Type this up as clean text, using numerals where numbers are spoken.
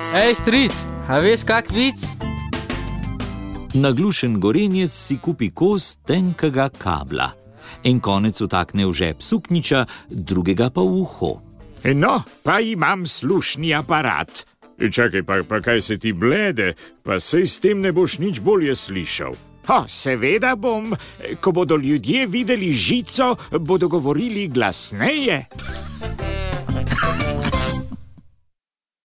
Ej, stric, a veš kak vic? Naglušen gorenjec si kupi kos tenkega kabla. En konec utakne v žep suknjiča, drugega pa v uho. No, pa imam slušni aparat. Čakaj, pa kaj se ti blede, pa sej s tem ne boš nič bolje slišal. Seveda bom. Ko bodo ljudje videli žico, bodo govorili glasneje.